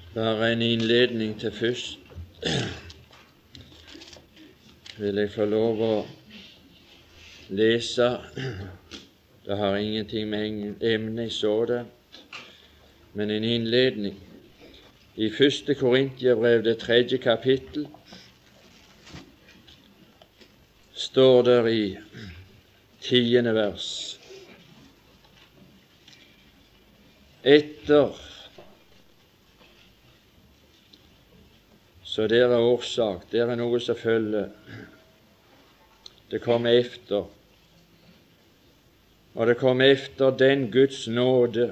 Bare en innledning til først. Vil jeg få lov å lese. Det har ingenting med emnet i så det, men en innledning. I 1. Korintiabrev, det 3. kapittel, står der i 10. vers: Etter, så det er årsak, det er noe som følger. Det kommer efter, og det kommer efter den Guds nåde.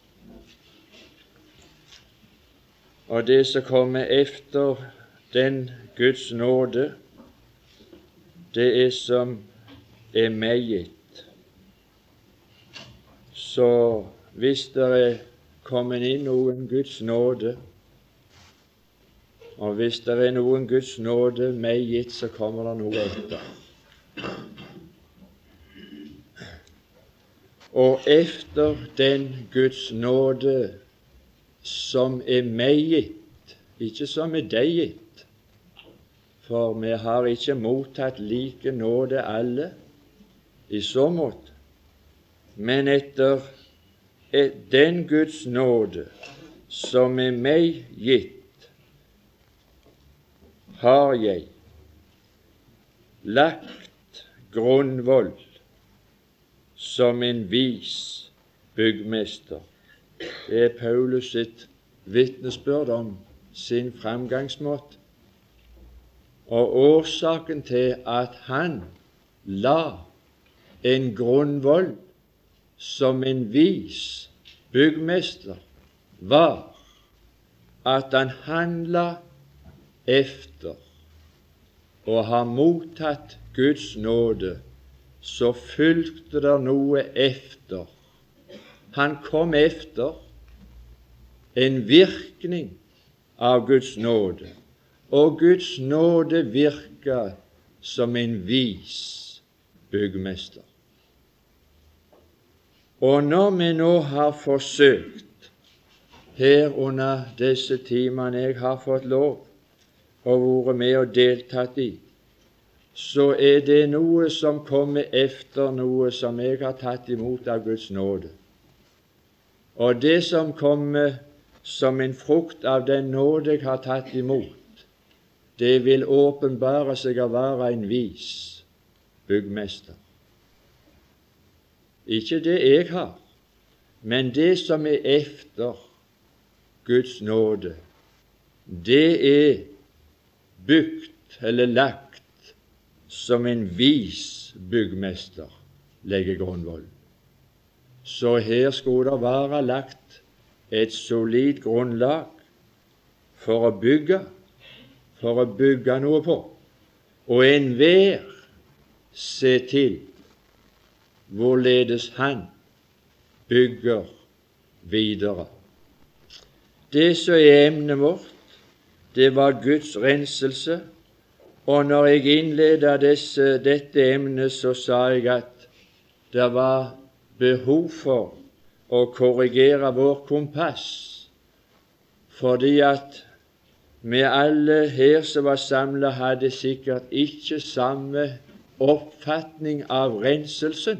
Og det som kommer efter den Guds nåde, det er som er meg gitt. Så hvis det er kommet inn noen Guds nåde, og hvis det er noen Guds nåde meg gitt, så kommer det noe etter. Og efter den Guds nåde som er meg gitt, ikke som er deg gitt, for vi har ikke mottatt like nåde alle i så måte, men etter den Guds nåde som er meg gitt, har jeg lagt grunnvoll som en vis byggmester. Det er Paulus sitt vitnesbyrd om sin framgangsmåte. Og årsaken til at han la en grunnvoll som en vis byggmester, var at han handla efter og har mottatt Guds nåde, så fulgte det noe efter. Han kom efter en virkning av Guds nåde, og Guds nåde virka som en vis byggmester. Og når vi nå har forsøkt her under disse timene jeg har fått lov og vært med og deltatt i, så er det noe som kommer efter noe som jeg har tatt imot av Guds nåde. Og det som kommer som en frukt av den nåde jeg har tatt imot, det vil åpenbare seg å være en vis byggmester. Ikke det jeg har, men det som er efter Guds nåde, det er bygd eller lagt som en vis byggmester legger grunnvollen. Så her skulle det være lagt et solid grunnlag for å bygge noe på, og enhver se til hvorledes han bygger videre. Det som er emnet vårt, det var Guds renselse, og når jeg innledet dette emnet, så sa jeg at det var behov for å korrigere vår kompass, fordi at vi alle her som var samlet, hadde sikkert ikke samme oppfatning av renselsen.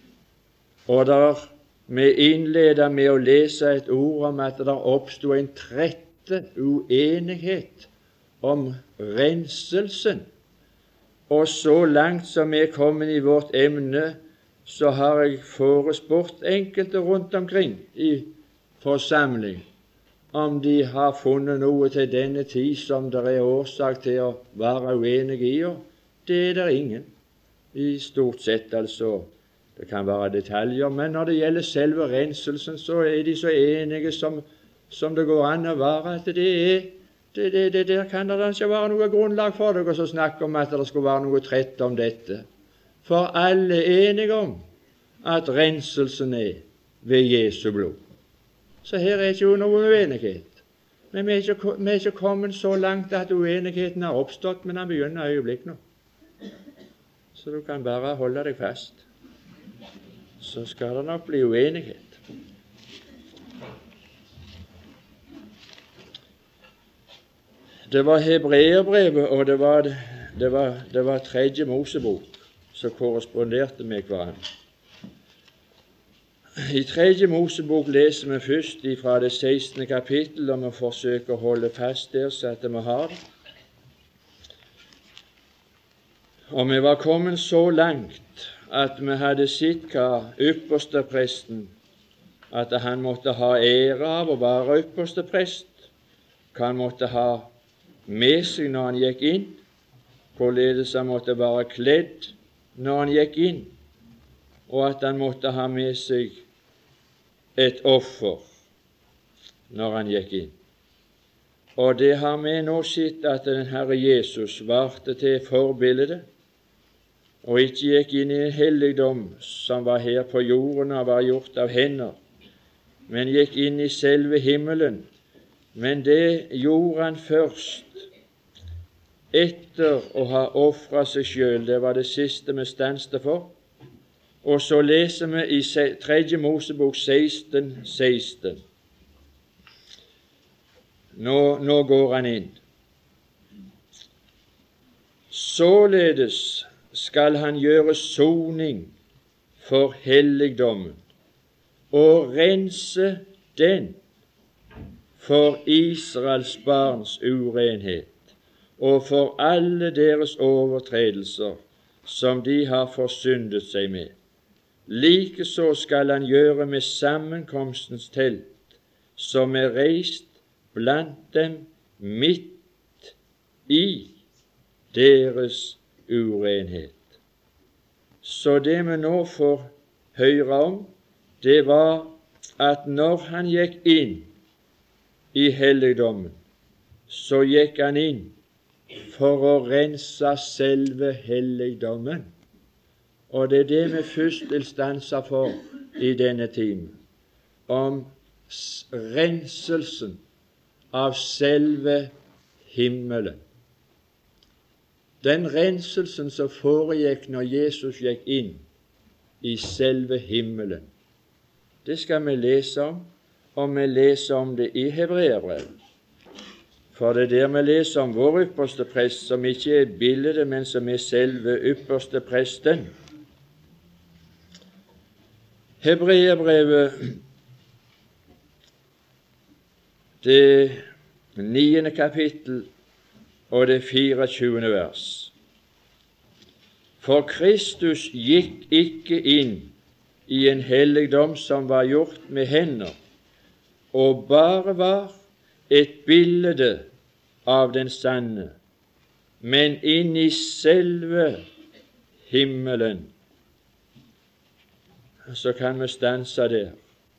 Og vi innledet med å lese et ord om at det oppstod en trette uenighet om renselsen. Og så langt som vi er kommet i vårt emne, så har jeg forespurt enkelte rundt omkring i forsamling om de har funnet noe til denne tid som det er årsak til å være uenige i, og det er det ingen. I stort sett, altså. Det kan være detaljer, men når det gjelder selve renselsen, så er de så enige som det går an å være, at det der kan det ikke være noe grunnlag for dere som snakker om at det skulle være noe trett om dette. For alle er enige om at renselsen er ved Jesu blod. Så her er ikke noe uenighet. Men vi er ikke kommet så langt at uenigheten har oppstått, men den begynner øyeblikk nå. Så du kan bare holde deg fast. Så skal det nok bli uenighet. Det var Hebreerbrevet, og det var Tredje Mosebok som korresponderte med hverandre. I Tredje Mosebok leser vi først fra det 16. kapittel, og vi forsøker å holde fast der så at vi har det. Og vi var kommet så langt at vi hadde sett hva ypperstepresten, at han måtte ha ære av å være yppersteprest, hva han måtte ha med seg når han gikk inn, hvorledes han måtte være kledd når han gikk inn, og at han måtte ha med seg et offer når han gikk inn. Og det har vi nå sett at den Herre Jesus varte til forbildet, og ikke gikk inn i en helligdom som var her på jorden og var gjort av hender, men gikk inn i selve himmelen. Men det gjorde han først etter å ha offret seg selv. Det var det siste vi stanste for. Og så leser vi i 3. Mosebok 16:16. Nå går han inn. Således skal han gjøre soning for helligdommen og rense den for Israels barns urenhet og for alle deres overtredelser som de har forsyndet seg med. Likeså skal han gjøre med sammenkomstens telt, som er reist blant dem midt i deres urenhet. Så det vi nå får høre om, det var at når han gikk inn i helligdommen, så gikk han inn for å rense selve helligdommen. Og det er det vi først vil stanse for i denne timen, om renselsen av selve himmelen. Den renselsen som foregikk når Jesus gikk inn i selve himmelen, det skal vi lese om, og vi leser om det i Hebreerbrevet. For det er der vi leser om vår ypperste prest, som ikke er bildet, men som er selve ypperste presten. Hebreerbrevet, det 9. kapittel og det 24. vers. For Kristus gikk ikke inn i en helligdom som var gjort med hender, og bare var et bilde av den sanne, men inn i selve himmelen. Så kan vi stanse der.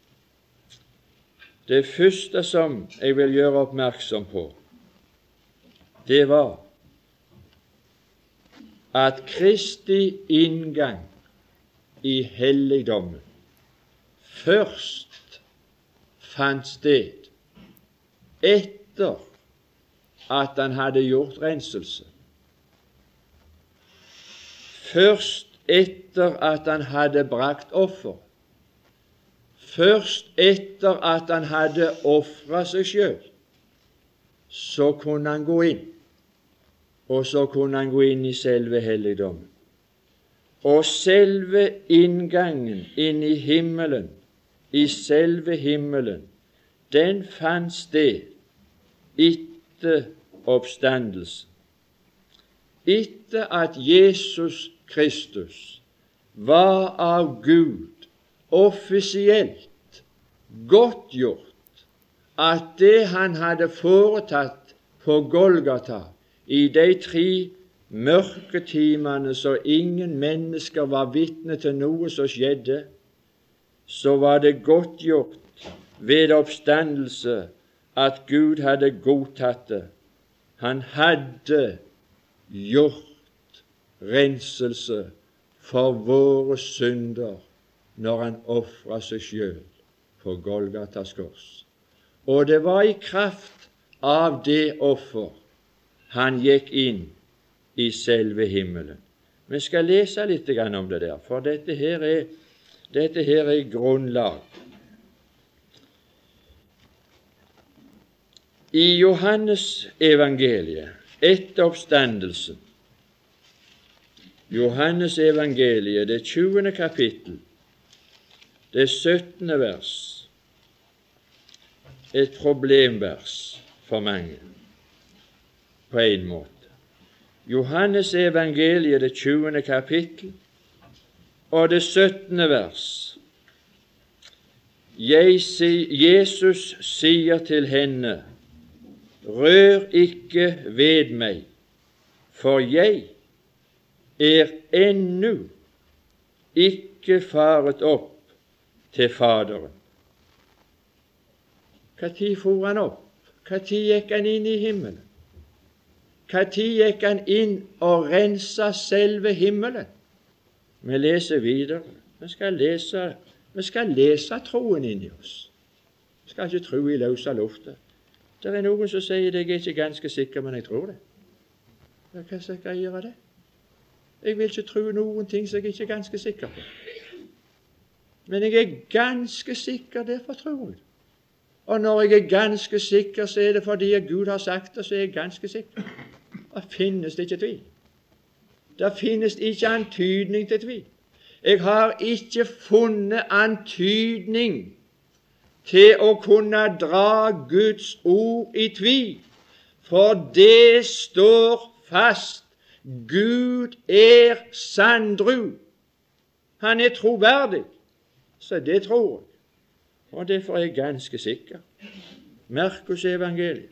Det første som jeg vil gjøre oppmerksom på, det var at Kristi inngang i helligdommen først fant sted etter at han hadde gjort renselse. Først etter at han hadde brakt offer. Først etter at han hadde offret seg selv, så kunne han gå inn, og så kunne han gå inn i selve helligdommen. Og selve inngangen inn i himmelen, i selve himmelen, den fant sted etter oppstandelsen. Etter at Jesus Kristus var av Gud offisielt godtgjort, at det han hadde foretatt på Golgata i de 3 mørketimene så ingen mennesker var vitne til noe som skjedde, så var det godtgjort ved oppstandelse at Gud hadde godtatt det. Han hadde gjort renselse for våre synder når han offret seg selv på Golgatas kors. Og det var i kraft av det offer han gikk inn i selve himmelen. Vi skal lese litt om det der, for dette her er grunnlag. I Johannes evangeliet, etter oppstandelsen, Johannes evangeliet, det 20. kapittel, det 17. vers, et problemvers for mange, på en måte. Johannes evangeliet, det 20. kapittel, og det 17. vers. Jesus sier til henne, rør ikke ved meg, for jeg ennå ikke faret opp til Faderen. Hva tid for han opp? Hva tid gikk han inn i himmelen? Hva tid gikk han inn og rensa selve himmelen? Vi leser videre. Vi skal lese troen inn i oss. Vi skal ikke tro i løse lufta. Det er noen som sier det, jeg er ikke ganske sikker, men jeg tror det. Hva skal jeg gjøre det? Jeg vil ikke tro noen ting som jeg ikke er ganske sikker på. Men jeg er ganske sikker, derfor tror jeg. Og når jeg er ganske sikker, så er det fordi Gud har sagt det, så er jeg ganske sikker. Da finnes det ikke tvil. Det finnes ikke antydning til tvil. Jeg har ikke funnet antydning til å kunne dra Guds ord i tvil, for det står fast. Gud er sanndru. Han er troverdig, så det tror jeg. Og derfor er jeg ganske sikker. Markus evangeliet.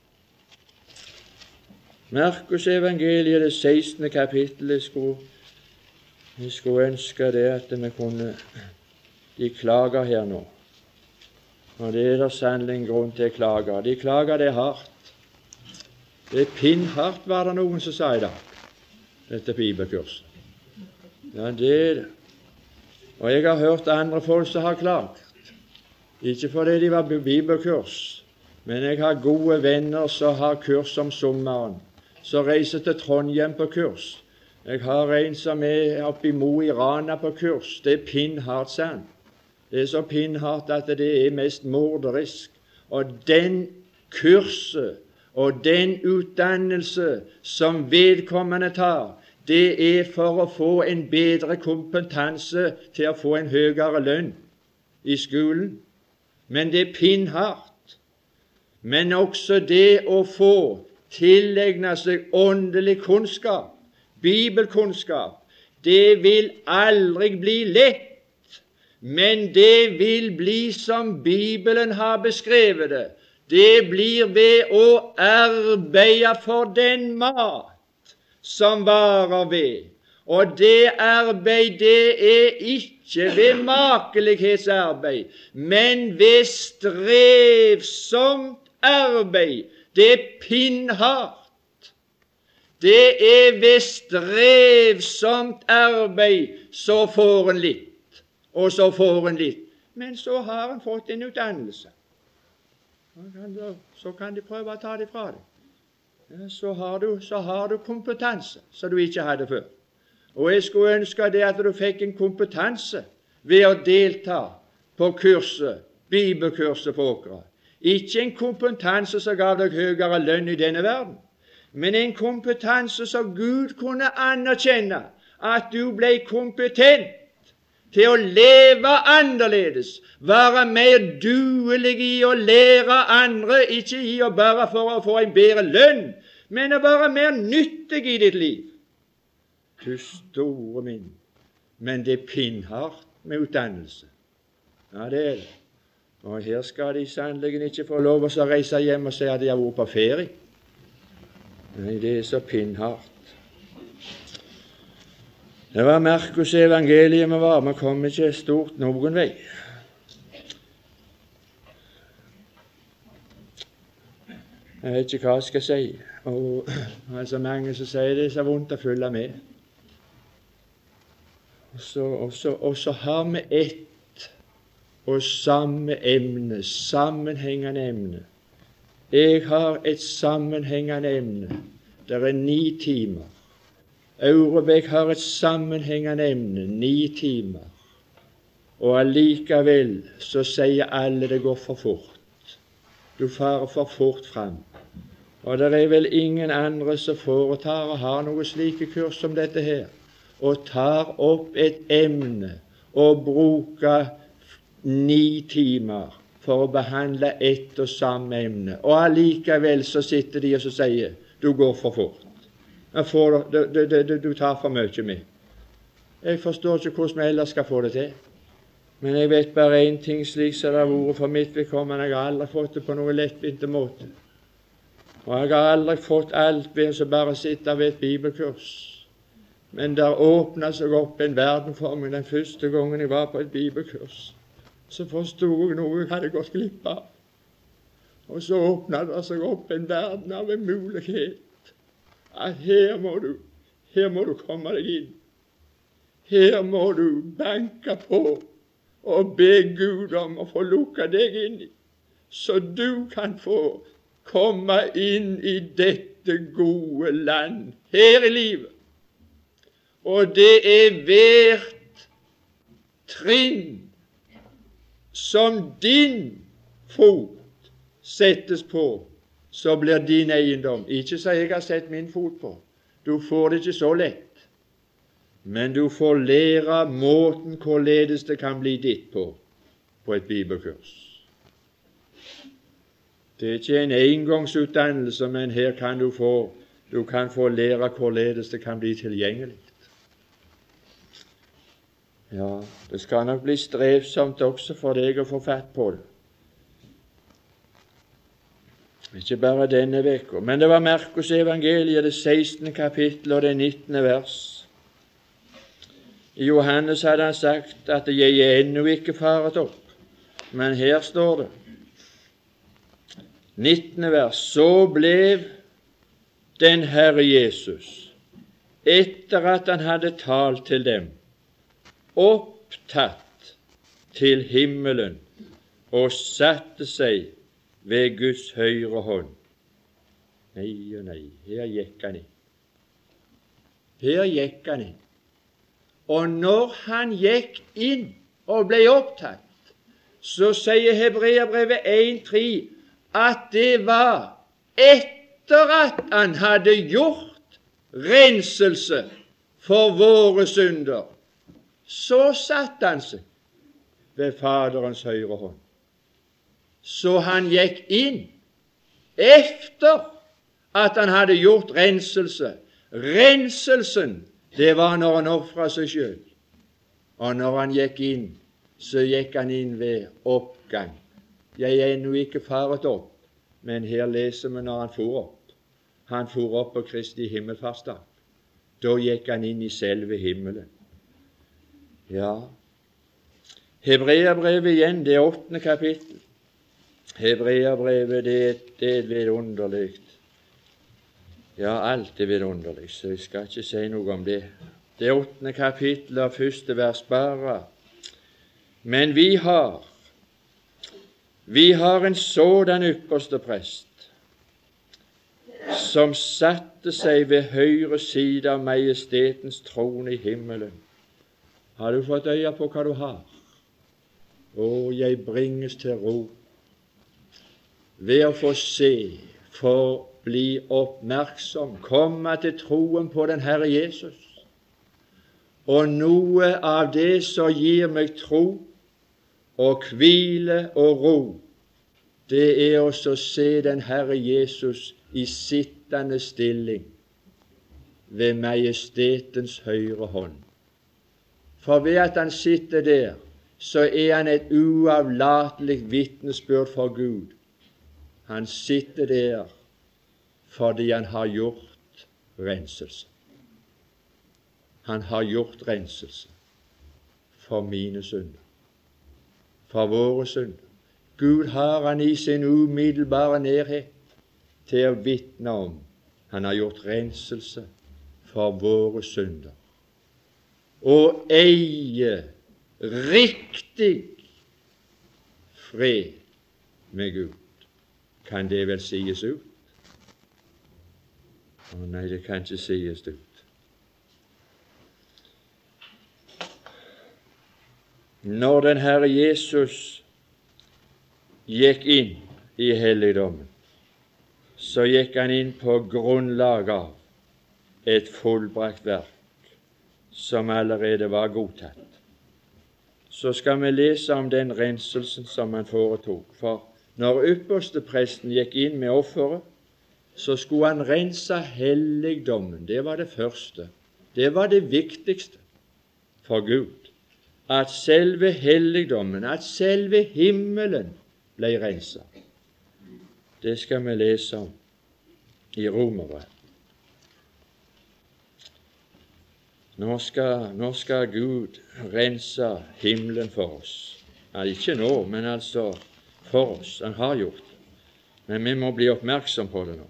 Markus evangeliet, det 16. kapittel. Jeg skulle ønske det at vi kunne. De klager her nå. Og det er der sannelig en grunn til å klage. De klager det hardt. Det er pinnhardt, var det noen som sa i dag, dette bibelkurset. Ja, det er det. Og jeg har hørt andre folk som har klaget. Ikke fordi de var på bibelkurs, men jeg har gode venner som har kurs om sommeren, som reiser til Trondheim på kurs. Jeg har en som er oppe i Mo i Rana på kurs. Det er pinnhardt, sant. Det er så pinnhardt at det er mest morderisk. Og den kurset og den utdannelse som vedkommende tar, det er for å få en bedre kompetanse til å få en høyere lønn i skolen. Men det er pinnhardt. Men også det å få tilegne seg åndelig kunnskap, bibelkunnskap, det vil aldri bli lett, men det vil bli som Bibelen har beskrevet det. Det blir ved å arbeide for den mat som varer ved. Og det arbeid, det er ikke ved makelighetsarbeid, men ved strevsomt arbeid. Det er pinnhardt. Det er ved strevsomt arbeid så får en litt, og så får en litt. Men så har en fått en utdannelse. Så kan de prøve å ta det fra deg. Ja, så har du kompetanse som du ikke hadde før. Og jeg skulle ønske det at du fikk en kompetanse ved å delta på kurset, bibelkurset på Åkra. Ikke en kompetanse som gav deg høyere lønn i denne verden, men en kompetanse som Gud kunne anerkjenne, at du ble kompetent til å leve annerledes, være mer duelig i å lære andre, ikke i å bare for å få en bedre lønn, men å være mer nyttig i ditt liv. Du store min, men det er pinnhardt med utdannelse. Ja, det er det. Og her skal de sannelig ikke få lov å reise hjem og si at de har vært på ferie. Nei, det er så pinnhardt. Det var Markus evangeliet vi var, vi kom ikke stort noen vei. Jeg vet ikke hva jeg skal si, og det er så mange som sier det er så vondt å følge med. Og så har vi ett og samme emne, sammenhengende emne. Jeg har et sammenhengende emne. Det er 9 timer. Aurebekk har et sammenhengende emne, 9 timer. Og allikevel så sier alle det går for fort. Du farer for fort fram. Og det er vel ingen andre som foretar og har noe slike kurs som dette her, og tar opp et emne og bruker 9 timer for å behandle ett og samme emne, og allikevel så sitter de og så sier du går for fort. Du tar for mye med. Jeg forstår ikke hvordan vi ellers skal få det til. Men jeg vet bare én ting, slik som det har vært for mitt vedkommende. Jeg har aldri fått det på noe lettvinte måte. Og jeg har aldri fått alt ved å bare sitte ved et bibelkurs. Men der åpnet seg opp en verden for meg den første gangen jeg var på et bibelkurs. Så forstod jeg noe jeg hadde gått glipp av. Og så åpnet det seg opp en verden av en mulighet. At her må du komme deg inn. Her må du banke på og be Gud om å få lukke deg inn i, så du kan få komme inn i dette gode land her i livet. Og det er hvert trinn som din fot settes på, så blir din eiendom. Ikke så jeg har sett min fot på. Du får det ikke så lett. Men du får lære måten hvorledes det kan bli ditt på et bibelkurs. Det er ikke en engangsutdannelse, men her kan du kan få lære hvorledes det kan bli tilgjengelig. Ja, det skal nok bli strevsomt også for deg å få fatt på det. Ikke bare denne veka, men det var Markus evangeliet, det 16. kapittel og det 19. vers. I Johannes hadde han sagt at jeg er ennå ikke faret opp, men her står det, 19. vers, så ble den Herre Jesus, etter at han hadde talt til dem, opptatt til himmelen og satte seg ved Guds høyre hånd. Nei og nei, her gikk han inn. Her gikk han inn. Og når han gikk inn og ble opptatt, så sier Hebreerbrevet 1:3 at det var etter at han hadde gjort renselse for våre synder. Så satte han seg ved Faderens høyre hånd. Så han gikk inn efter at han hadde gjort renselse. Renselsen, det var når han offret seg selv. Og når han gikk inn, så gikk han inn ved oppgang. Jeg er ennå ikke faret opp, men her leser vi når han for opp. Han for opp på Kristi himmelfartsdag. Da gikk han inn i selve himmelen. Ja, Hebreerbrevet igjen, det 8. kapittel. Hebreerbrevet, det er vidunderlig. Ja, alt er vidunderlig, så jeg skal ikke si noe om det. Det 8. kapittel av 1. vers bare. Men vi har en sådan ypperste prest, som satte seg ved høyre side av majestetens trone i himmelen. Har du fått øye på hva du har? Å, jeg bringes til ro ved å få se, for bli oppmerksom, komme til troen på den Herre Jesus. Og noe av det som gir meg tro og hvile og ro, det er også å se den Herre Jesus i sittende stilling ved majestetens høyre hånd. For ved at han sitter der, så er han et uavlatelig vitnesbyrd for Gud. Han sitter der fordi han har gjort renselse. Han har gjort renselse for mine synder, for våre synder. Gud har han i sin umiddelbare nærhet til å vitne om. Han har gjort renselse for våre synder. Og eie riktig fred med Gud. Kan det vel sies ut? Å nei, det kan ikke sies ut. Når den Herre Jesus gikk inn i helligdommen, så gikk han inn på grunnlag av et fullbrakt verk som allerede var godtatt. Så skal vi lese om den renselsen som han foretok. For når ypperstepresten gikk inn med offeret, så skulle han rense helligdommen. Det var det første. Det var det viktigste for Gud. At selve helligdommen, at selve himmelen ble renset. Det skal vi lese om i Romerbrevet. Nå skal Gud rense himmelen for oss. Ja, ikke nå, men altså for oss. Han har gjort det. Men vi må bli oppmerksom på det nå.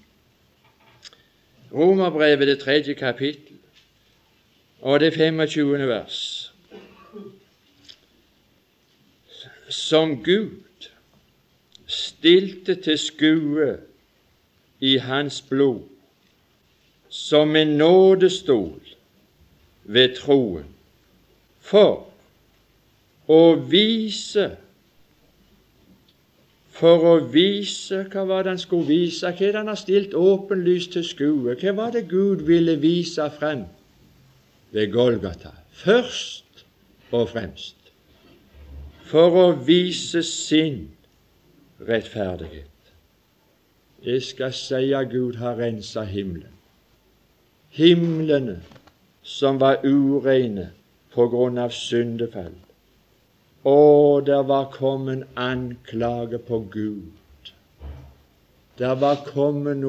Romerbrevet, det 3. kapittel, og det 25. vers. Som Gud stilte til skue i hans blod, som en nådestol ved troen, for å vise, hva var det han skulle vise? Hva er det han har stilt åpenlyst til skue? Hva var det Gud ville vise frem ved Golgata? Først og fremst for å vise sin rettferdighet. Jeg skal si at Gud har renset himmelen. Himlene som var ureine på grunn av syndefall. Og der var kommet anklage på Gud. Der var kommet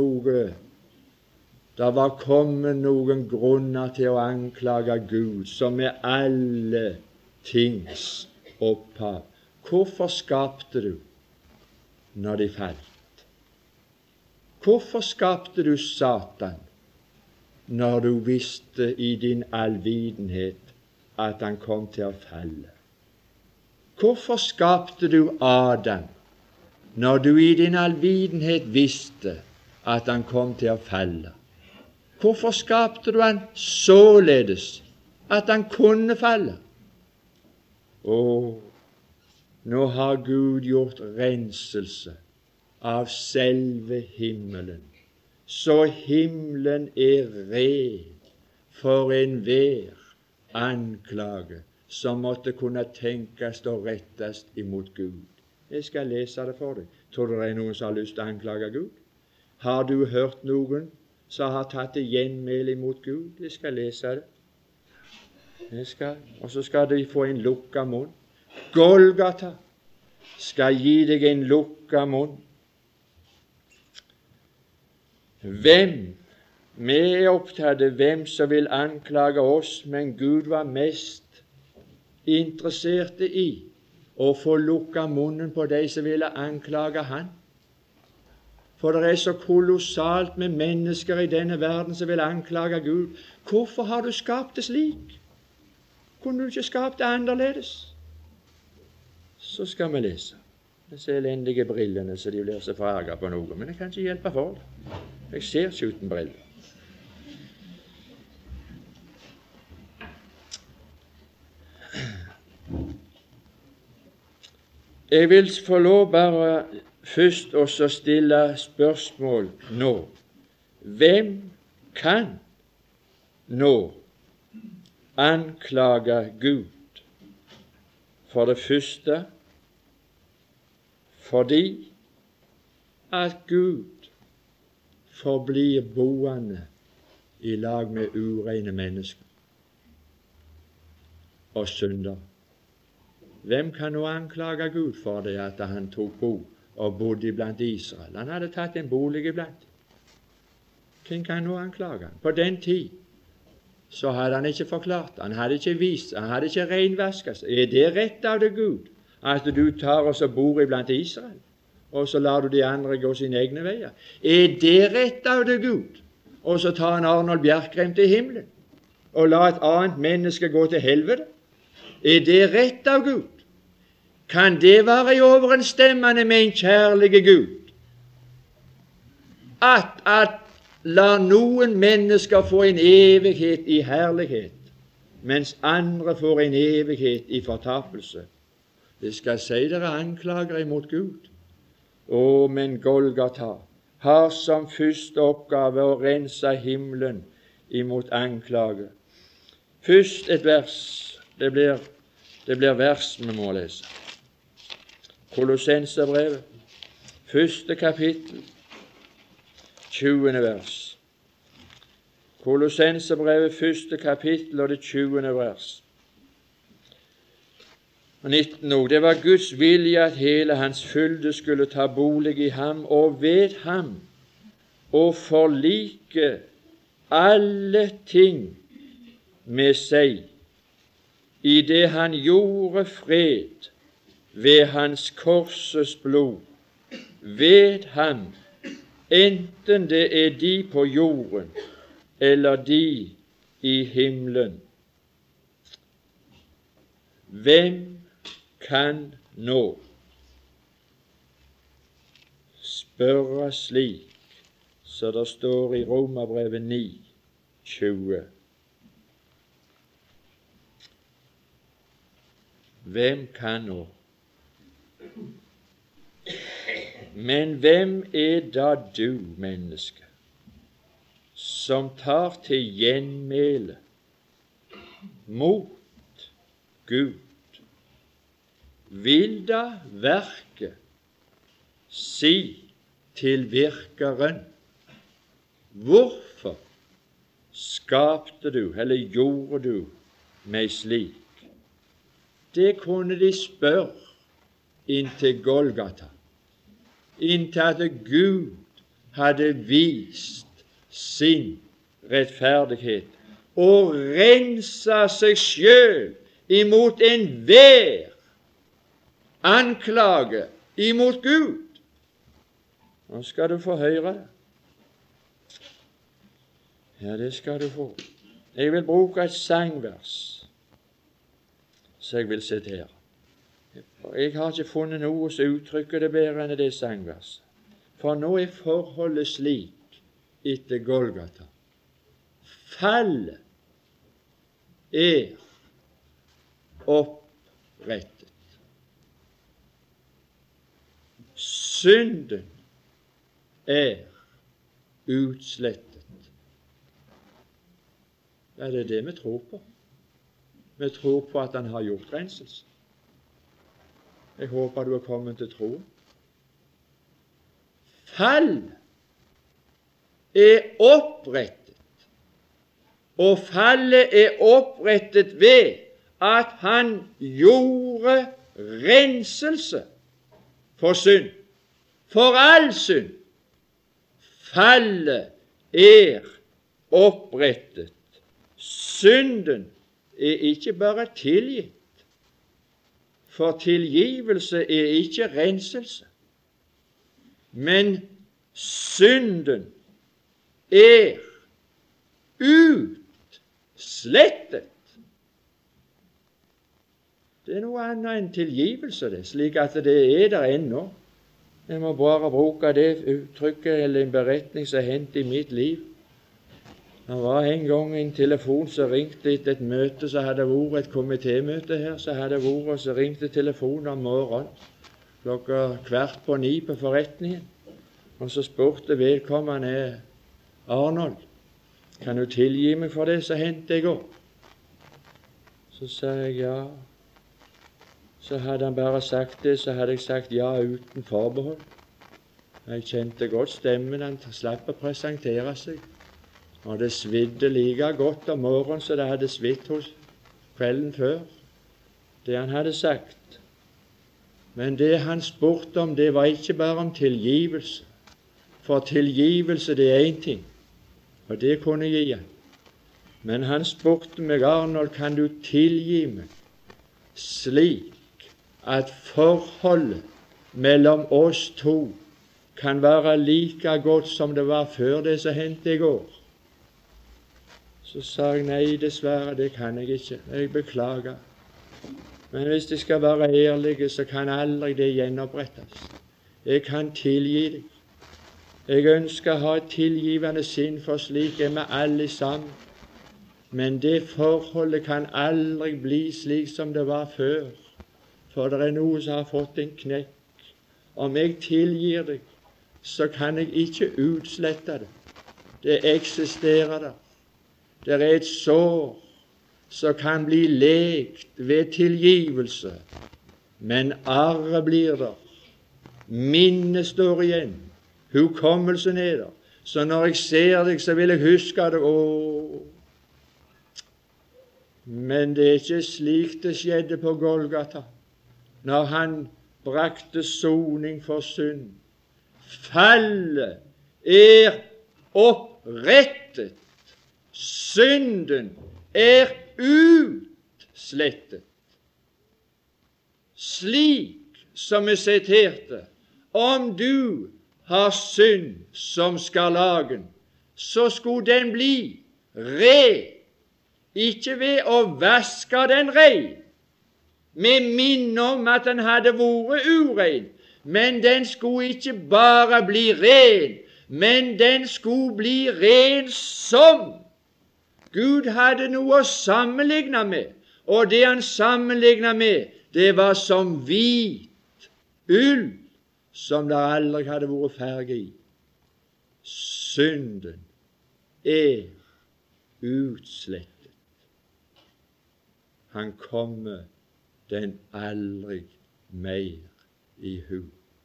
noen grunner til å anklage Gud, som er alle tings opphav. Hvorfor skapte du når de falt? Hvorfor skapte du Satan når du visste i din allvidenhet at han kom til å falle? Hvorfor skapte du Adam når du i din allvidenhet visste at han kom til å falle? Hvorfor skapte du han således at han kunne falle? Nå har Gud gjort renselse av selve himmelen, så himmelen er ren for enhver anklage som måtte kunne tenkes og rettes imot Gud. Jeg skal lese det for deg. Tror du det er noen som har lyst til å anklage Gud? Har du hørt noen som har tatt det gjenmæle imot Gud? Jeg skal lese det. Og så skal de få en lukka munn. Golgata skal gi deg en lukka munn. Vi er opptatt av hvem som vil anklage oss, men Gud var mest interesserte i å få lukka munnen på de som ville anklage han. For det er så kolossalt med mennesker i denne verden som vil anklage Gud. Hvorfor har du skapt det slik? Kunne du ikke skapt det annerledes? Så skal vi lese disse elendige brillene, så de blir så forarget på noe. Men jeg kan ikke hjelpe for det. Jeg ser ikke uten briller. Jeg vil få lov bare først også stille spørsmål nå. Hvem kan nå anklage Gud? For det første fordi at Gud forblir boende i lag med ureine mennesker og syndere. Hvem kan nå anklage Gud for det at han tok bo og bodde iblant Israel? Han hadde tatt en bolig iblant. Hvem kan nå anklage han? På den tid så hadde han ikke forklart, han hadde ikke vist, han hadde ikke renvasket seg. Er det rett av det, Gud, at du tar og så bor iblant Israel, og så lar du de andre gå sine egne veier? Er det rett av det, Gud, og så tar han Arnold Bjerkreim til himmelen, og la et annet menneske gå til helvete? Er det rett av Gud? Kan det være i overensstemmende med en kjærlige Gud? At la noen mennesker få en evighet i herlighet, mens andre får en evighet i fortapelse. Det skal si dere anklager imot Gud. Men Golgata har som første oppgave å rense himmelen imot anklage. Først et vers. Det blir vers vi må lese. Kolossenserbrevet, 1. kapittel, 20. vers. Kolossenserbrevet, 1. kapittel og det 20. vers. 19 ord. Det var Guds vilje at hele hans fylde skulle ta bolig i ham, og ved ham å forlike alle ting med seg, i det han gjorde fred ved hans korses blod. Ved ham, enten det er de på jorden eller de i himmelen. Hvem kan nå spørre slik, så det står i Romerbrevet 9:20. Hvem kan nå? Men hvem er da du, menneske, som tar til gjenmæle mot Gud? Vil da verket si til virkeren: hvorfor skapte du, eller gjorde du meg slik? Det kunne de spørre inntil Golgata, inntil at Gud hadde vist sin rettferdighet og rensa seg sjøl imot enhver anklage imot Gud. Nå skal du få høre det. Ja, det skal du få. Jeg vil bruke et sangvers så jeg vil sitere. Jeg har ikke funnet noe som uttrykker det bedre enn det sangverset. For nå er forholdet slik etter Golgata. Fallet er opprettet. Synden er utslettet. Ja, det er det vi tror på. Vi tror på at han har gjort renselse. Jeg håper du er kommet til tro. Fall er opprettet, og fallet er opprettet ved at han gjorde renselse for synd, for all synd. Fallet er opprettet. Synden er ikke bare tilgitt, for tilgivelse er ikke renselse, men synden er utslettet. Det er noe annet enn tilgivelse, det, slik at det er der ennå. Jeg må bare bruke det uttrykket eller en beretning som har hendt i mitt liv. Det var en gang en telefon som ringte etter et møte som hadde vært, et komitémøte her, så hadde vært, og så ringte telefonen om morgenen, 8:15 på forretningen, og så spurte vedkommende: Arnold, kan du tilgi meg for det som hendte i går? Så sa jeg ja. Så hadde han bare sagt det, så hadde jeg sagt ja uten forbehold. Jeg kjente godt stemmen, han slapp å presentere seg. Og det svidde like godt om morgenen som det hadde svidd hos kvelden før, det han hadde sagt. Men det han spurte om, det var ikke bare om tilgivelse. For tilgivelse, det er én ting, og det kunne jeg gi han. Men han spurte meg: Arnold, kan du tilgi meg slik at forholdet mellom oss to kan være like godt som det var før det som hendte i går? Så sa jeg nei, dessverre, det kan jeg ikke. Jeg beklager. Men hvis jeg skal være ærlig, så kan aldri det gjenopprettes. Jeg kan tilgi deg. Jeg ønsker å ha et tilgivende sinn, for slik er vi alle sammen. Men det forholdet kan aldri bli slik som det var før. For det er noe som har fått en knekk, om jeg tilgir deg, så kan jeg ikke utslette det. Det eksisterer der. Det er et sår som kan bli lekt ved tilgivelse, men arret blir der. Minnet står igjen. Hukommelsen er der. Så når jeg ser deg, så vil jeg huske det. Men det er ikke slik det skjedde på Golgata, når han brakte soning for synd. Fallet er opprettet. Synden er utslettet. Slik som vi siterte, om du har synd som skarlagen, så skulle den bli ren, ikke ved å vaske den ren, med minne om at den hadde vært uren, men den skulle ikke bare bli ren, men den skulle bli ren som Gud hadde noe å sammenligne med, og det han sammenlignet med, det var som hvit ull, som det aldri hadde vært farge i. Synden er utslettet. Han kommer den aldri mer i hu.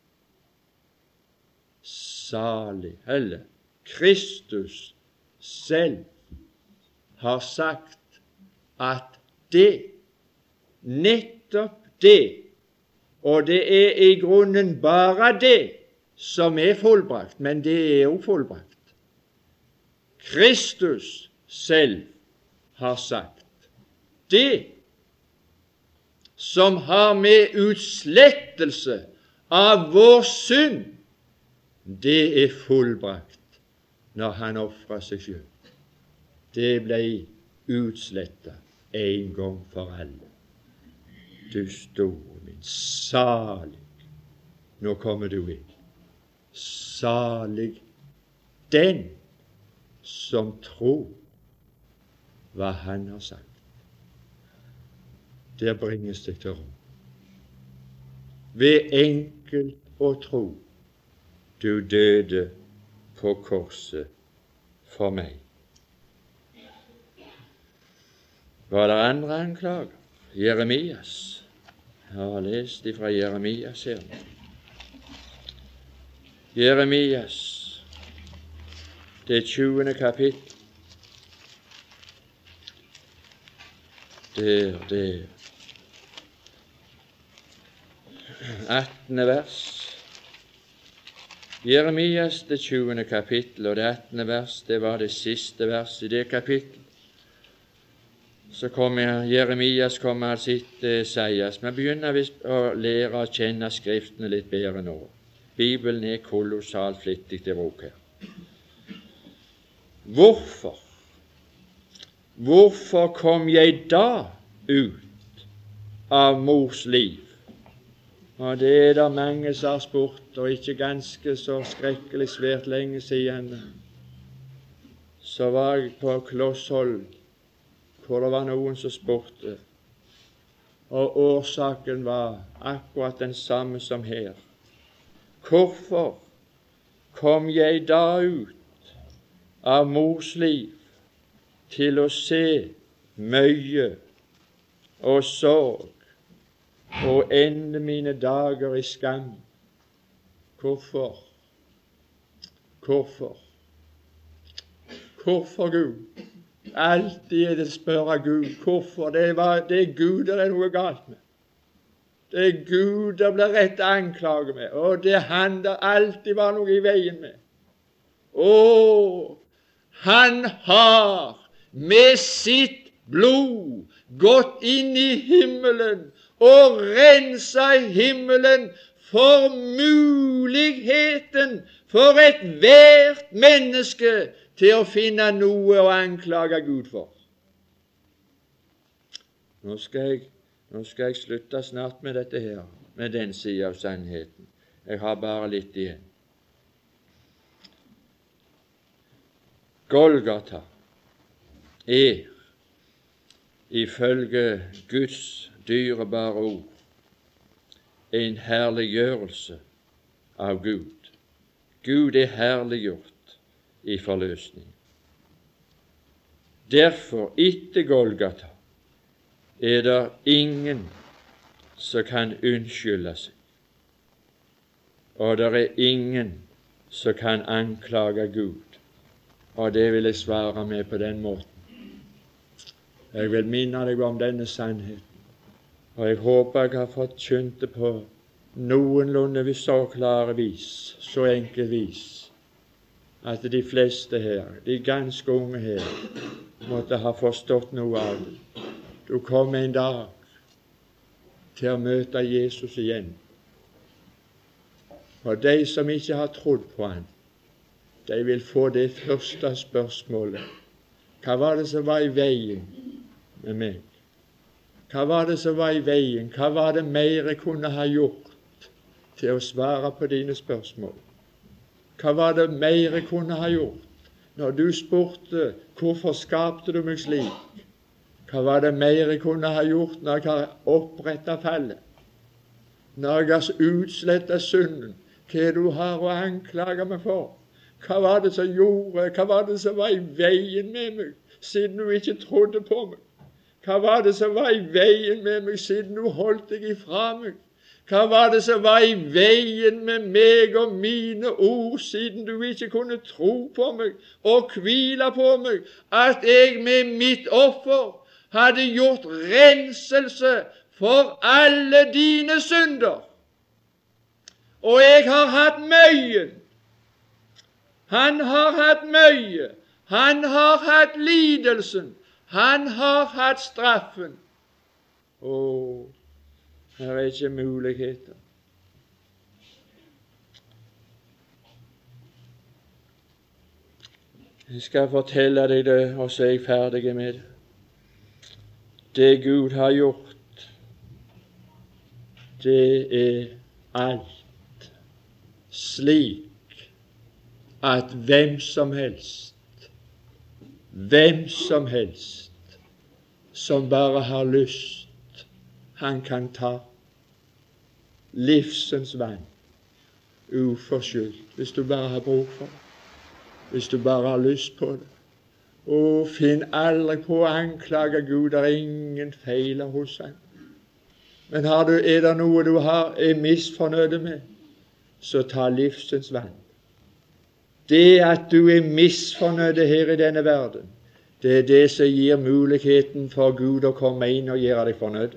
Salig, eller Kristus selv har sagt at det, nettopp det, og det er i grunnen bare det som er fullbrakt, men det er jo fullbrakt. Kristus selv har sagt det som har med utslettelse av vår synd, det er fullbrakt når han offret seg selv. Det ble utslettet en gang for alle. Du store min, salig. Nå kommer du inn. Salig den som tror hva han har sagt. Der bringes det til ro. Ved enkelt å tro du døde på korset for meg. Var det andre anklager? Jeremias. Jeg har lest ifra Jeremias her. Jeremias, det 20. kapittel. Der. 18. vers. Jeremias, det 20. kapittel, og det 18. vers, det var det siste vers i det kapittel. Så kommer Jeremias altså etter Esaias. Vi begynner å lære å kjenne Skriftene litt bedre nå. Bibelen er kolossalt flittig til bruk her. Hvorfor kom jeg da ut av mors liv? Og det er det mange som har spurt, og ikke ganske så skrekkelig svært lenge siden. Så var jeg på Klosshold, hvor det var noen som spurte, og årsaken var akkurat den samme som her. Hvorfor kom jeg da ut av mors liv til å se møye og sorg og ende mine dager i skam? Hvorfor? Hvorfor, Gud? Alltid er det spørre Gud. Hvorfor? Det er Gud det er noe galt med. Det er Gud det blir rett anklage med, og det er han det alltid var noe i veien med. Han har med sitt blod gått inn i himmelen og renset himmelen for muligheten for ethvert menneske til å finne noe å anklage Gud for. Nå skal jeg slutte snart med dette her, med den siden av sannheten. Jeg har bare litt igjen. Golgata er, ifølge Guds dyrebare ord, en herliggjørelse av Gud. Gud er herliggjort i forløsning. Derfor, etter Golgata, er det ingen som kan unnskylde seg, og det er ingen som kan anklage Gud. Og det vil jeg svare med på den måten. Jeg vil minne deg om denne sannheten, og jeg håper jeg har fått skjønt det på noenlunde så klare vis, så enkelt vis, at de fleste her, de ganske unge her, måtte ha forstått noe av det. Du kom en dag til å møte Jesus igjen, og de som ikke har trodd på han, de vil få det første spørsmålet: hva var det som var i veien med meg? Hva var det som var i veien? Hva var det mer jeg kunne ha gjort til å svare på dine spørsmål? Hva var det mer jeg kunne ha gjort når du spurte hvorfor skapte du meg slik? Hva var det mer jeg kunne ha gjort når jeg har opprettet fallet? Når jeg har utslettet synden? Hva er det du har å anklage meg for? Hva var det som gjorde? Hva var det som var i veien med meg, siden du ikke trodde på meg? Hva var det som var i veien med meg, siden du holdt deg ifra meg? Hva var det som var i veien med meg og mine ord, siden du ikke kunne tro på meg og hvile på meg, at jeg med mitt offer hadde gjort renselse for alle dine synder? Og jeg har hatt mye. Han har hatt mye. Han har hatt lidelsen. Han har hatt straffen. Å, her er ikke muligheter. Jeg skal fortelle deg det, og så er jeg ferdig med det. Det Gud har gjort, det er alt slik at hvem som helst som bare har lyst, han kan ta livsens vann uforskyldt, hvis du bare har bruk for det, hvis du bare har lyst på det. Og finn aldri på å anklage Gud, det er ingen feiler hos han. Men er det noe du er misfornøyd med, så ta livsens vann. Det at du er misfornøyd her i denne verden, det er det som gir muligheten for Gud å komme inn og gjøre deg fornøyd.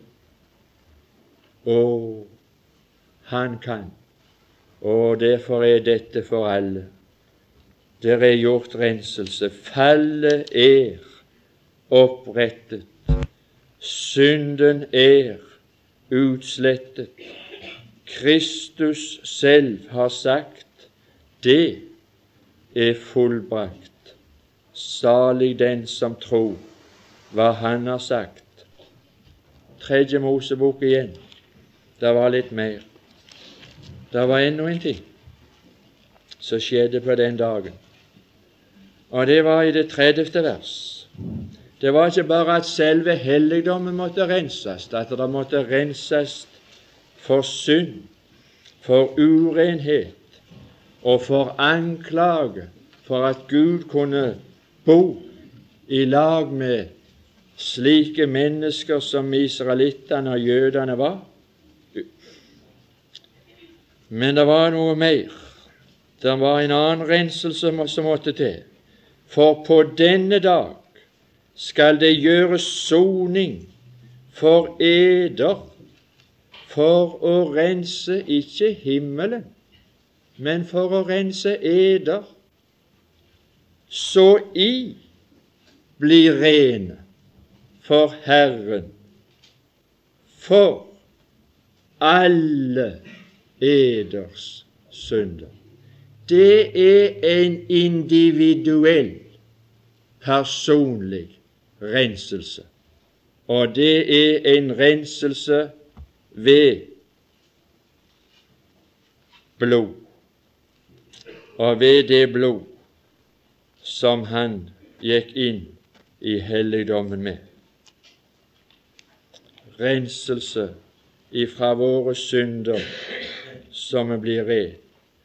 Han kan. Og derfor er dette for alle. Der er gjort renselse. Fallet er opprettet. Synden er utslettet. Kristus selv har sagt, det er fullbrakt. Salig den som tror hva han har sagt. 3. Mosebok igjen. Det var litt mer. Det var enda en ting som skjedde på den dagen. Og det var i det 30. vers. Det var ikke bare at selve helligdommen måtte renses, at det måtte renses for synd, for urenhet og for anklage, for at Gud kunne bo i lag med slike mennesker som israelittene og jødene var. Men det var noe mer. Det var en annen renselse som måtte til. For på denne dag skal det gjøres soning for eder, for å rense ikke himmelen, men for å rense eder, så I blir rene for Herren, for alle eders synder. Det er en individuell, personlig renselse, og det er en renselse ved blod, og ved det blod som han gikk inn i helligdommen med. Renselse ifra våre synder som blir red.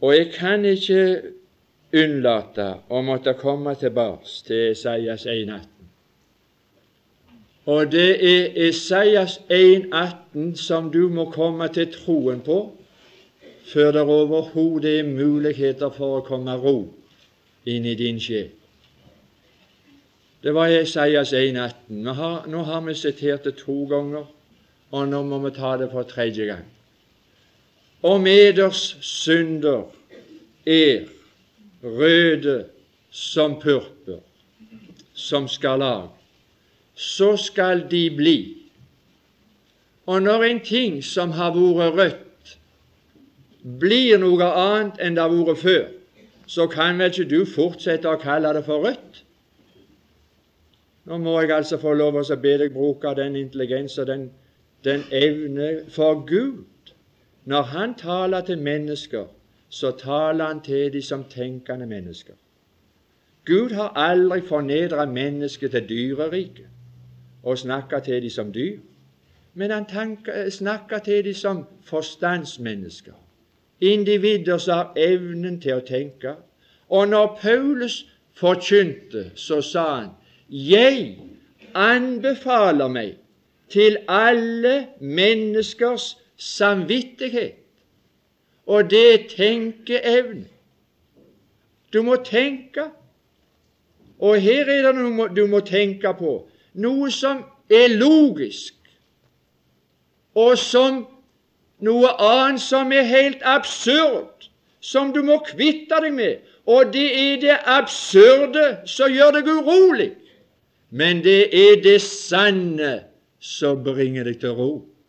Og jeg kan ikke unnlate å måtte komme tilbake til Esaias 1,18. Og det er Esaias 1,18 som du må komme til troen på før det overhodet er muligheter for å komme ro inn i din sjel. Det var Esaias 1,18. Nå har vi sitert det 2 ganger, og nå må vi ta det for 3. gang. Om eders synder er røde som purpur, som skarlag, så skal de bli. Og når en ting som har vært rødt, blir noe annet enn det har vært før, så kan vel ikke du fortsette å kalle det for rødt? Nå må jeg altså få lov å be deg bruke den intelligens og den evne for Gud. Når han taler til mennesker, så taler han til de som tenkende mennesker. Gud har aldri fornedret mennesket til dyreriket og snakket til de som dyr, men han snakker til de som forstandsmennesker, individer som har evnen til å tenke. Og når Paulus forkynte, så sa han: jeg anbefaler meg til alle menneskers samvittighet, og det er tenkeevne. Du må tenke, og her er det noe du må tenke på, noe som er logisk, og som noe annet som er helt absurd, som du må kvitte deg med, og det er det absurde som gjør deg urolig. Men det er det sanne som bringer deg til ro.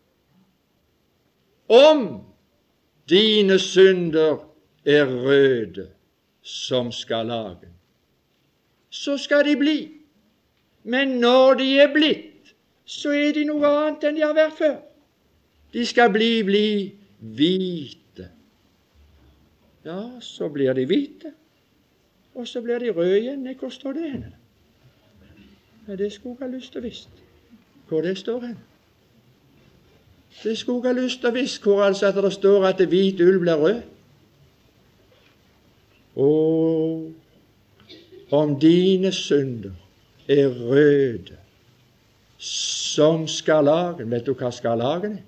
Om dine synder er røde som skarlagen, så skal de bli. Men når de er blitt, så er de noe annet enn de har vært før. De skal bli hvite. Ja, så blir de hvite, og så blir de røde igjen. Hvor står det henne? Ja, det skulle jeg ha lyst til å visst hvor det står hen. Det skulle jeg ha lyst til å visst hvor altså at det står at hvit ull blir rød. Og om dine synder er røde som skarlagen. Vet du hva skarlagen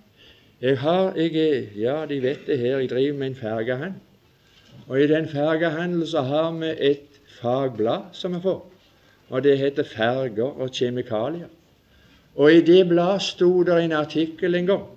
er? Ja, de vet det her. Jeg driver med en fergehandel. Og i den fergehandelen så har vi et fagblad som vi får. Og det heter Ferger og kjemikalier. Og i det bladet stod det en artikkel en gang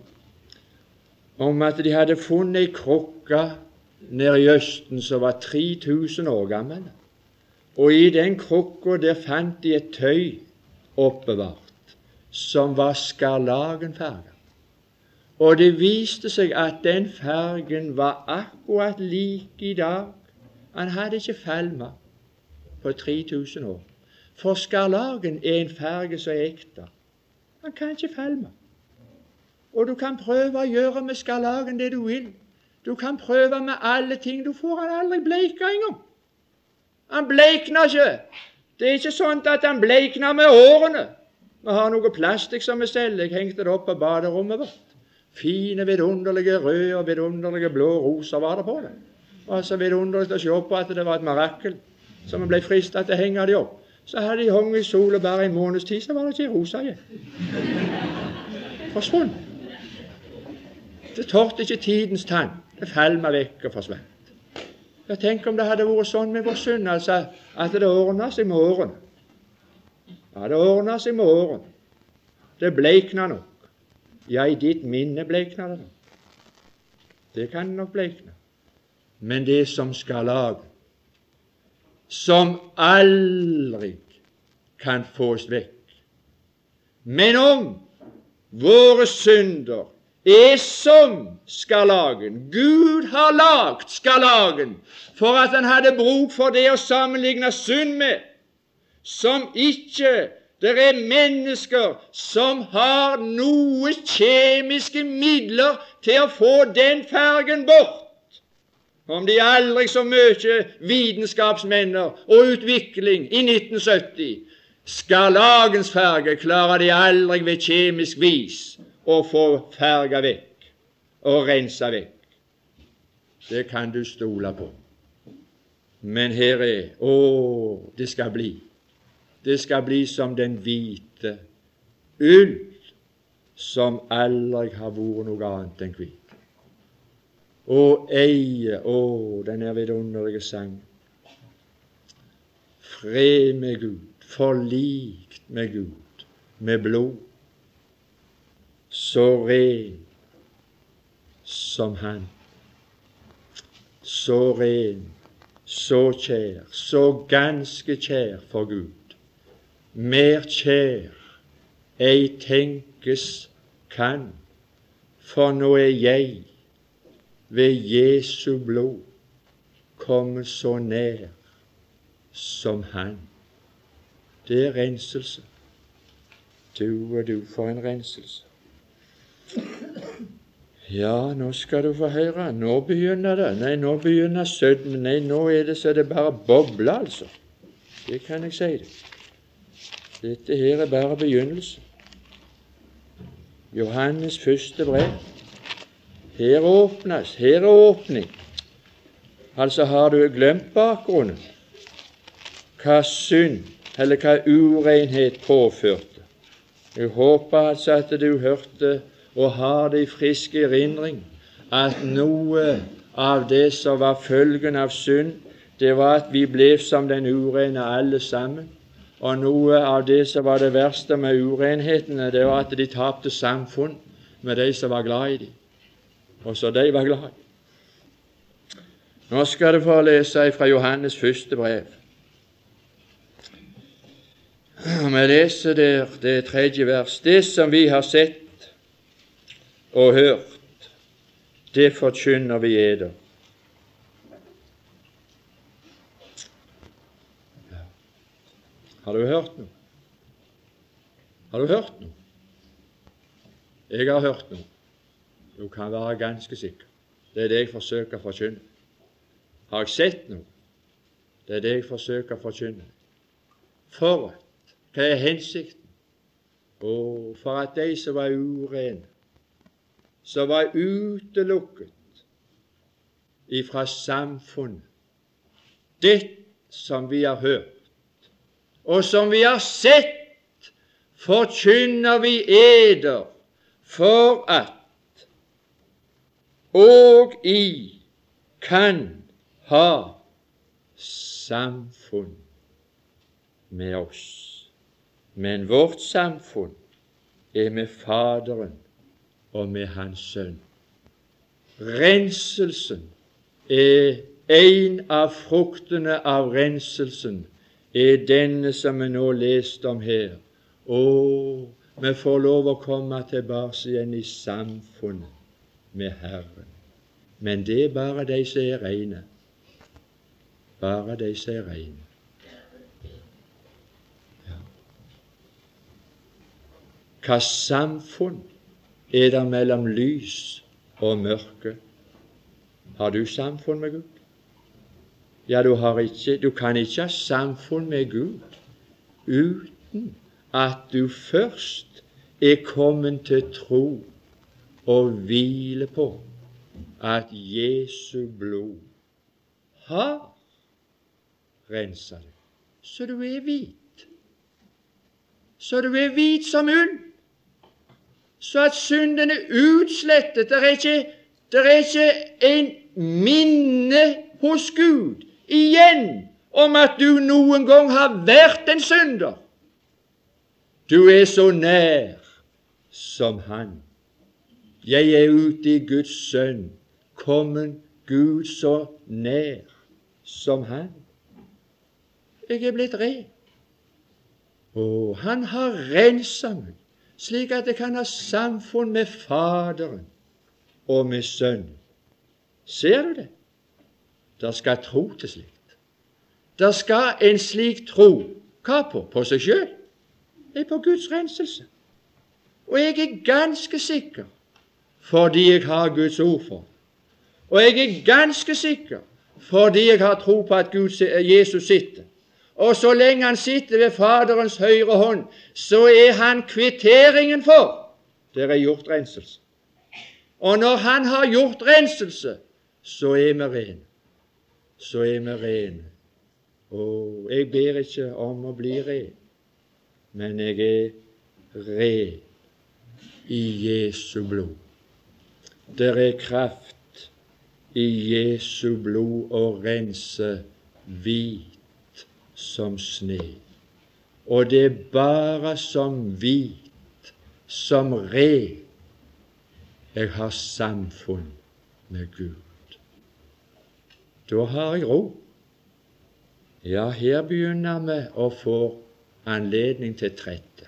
om at de hadde funnet en krukke nede i Østen som var 3000 år gammel. Og i den krukka der fant de et tøy oppbevart som var skarlagenfarget. Og det viste seg at den fargen var akkurat lik i dag. Han hadde ikke falmet på 3000 år. For skarlagen er en farge som er ekte. Han kan ikke falme. Og du kan prøve å gjøre med skarlagen det du vil. Du kan prøve med alle ting. Du får han aldri bleika engang. Han bleikner ikke. Det er ikke sånn at han bleikner med årene. Vi har noe plastikk som vi selger. Jeg hengte det opp på baderommet vårt. Fine, vidunderlige røde og vidunderlige blå roser var det på det. Og så vidunderlig å se på at det var et mirakel. Så vi ble fristet til å henge de opp. Så hadde de honget i sol og bare en måneds tid, så var det ikke rosa igjen. Forsvunnet. Det tålte ikke tidens tann. Det falmet vekk og forsvant. Jeg tenker om det hadde vært sånn med vår synd, altså at det ordnet seg med årene. Ja, det ordnet seg med årene. Det bleikner nok. Ja, i ditt minne bleikner det nok. Det kan det nok bleikne. Men det som skal lage, som aldri kan fås vekk. Men om våre synder er som skarlagen, Gud har lagt skarlagen for at han hadde bruk for det å sammenligne synd med, som ikke det er mennesker som har noe kjemiske midler til å få den fargen bort. Om de aldri så mye vitenskapsmenner og utvikling i 1970, skarlagens farge klarer de aldri ved kjemisk vis å få farga vekk og rensa vekk. Det kan du stole på. Men her det skal bli. Det skal bli som den hvite ull, som aldri har vært noe annet enn hvit. Den vidunderlige sang. Fred med Gud, forlikt med Gud, med blod, så ren som Han, så ren, så kjær, så ganske kjær for Gud, mer kjær ei tenkes kan, for nå jeg ved Jesu blod kommet så nær som Han. Det er renselse. Du og du, for en renselse. Ja, nå skal du få høre. Nå begynner det. Nei, nå begynner sødmen. Nei, nå er det så det bare bobler, altså. Det kan jeg si det. Dette her er bare begynnelsen. Johannes første brev. Her åpnes, her er åpning. Altså, har du glemt bakgrunnen? Hva synd, eller hva urenhet påførte? Jeg håper altså at du hørte og har det i frisk erindring at noe av det som var følgen av synd, det var at vi ble som den urene alle sammen. Og noe av det som var det verste med urenhetene, det var at de tapte samfunn med de som var glad i dem. Og så de var glad. Nå skal du få lese fra Johannes første brev. Vi leser der det 3. vers. Det som vi har sett og hørt, det forkynner vi eder. Ja. Har du hørt noe? Har du hørt noe? Jeg har hørt noe. Du kan være ganske sikker. Det er det jeg forsøker å forkynne. Har jeg sett noe? Det er det jeg forsøker å forkynne. For at, hva er hensikten? For at de som var urene, som var utelukket ifra samfunnet, det som vi har hørt, og som vi har sett, forkynner vi eder, for at og I kan ha samfunn med oss. Men vårt samfunn er med Faderen og med Hans Sønn. Renselsen er en av fruktene av renselsen, er denne som vi nå leste om her. Vi får lov å komme tilbake igjen i samfunnet med Herren. Men det er bare de som er rene. Bare de som er rene. Ja. Hva samfunn er det mellom lys og mørke? Har du samfunn med Gud? Ja, du kan ikke ha samfunn med Gud uten at du først er kommet til tro og hvile på at Jesu blod har renset deg, så du er hvit. Så du er hvit som ull. Så at synden er utslettet. Det er ikke en minne hos Gud igjen om at du noen gang har vært en synder. Du er så nær som Han. Jeg er ute i Guds sønn, kommet Gud så nær som Han. Jeg er blitt ren. Han har renset meg, slik at jeg kan ha samfunn med Faderen og med Sønnen. Ser du det? Der skal tro til slikt. Der skal en slik tro. Hva på? På seg selv? Det er på Guds renselse. Og jeg er ganske sikker, fordi jeg har Guds ord for. Og jeg er ganske sikker, fordi jeg har tro på at Jesus sitter. Og så lenge Han sitter ved Faderens høyre hånd, så er Han kvitteringen for det er gjort renselse. Og når Han har gjort renselse, så er vi rene. Så er vi rene. Og jeg ber ikke om å bli ren, men jeg er ren i Jesu blod. Der er kraft i Jesu blod å rense hvit som sne. Og det er bare som hvit, som ren, jeg har samfunn med Gud. Da har jeg ro. Ja, her begynner vi å få anledning til trette.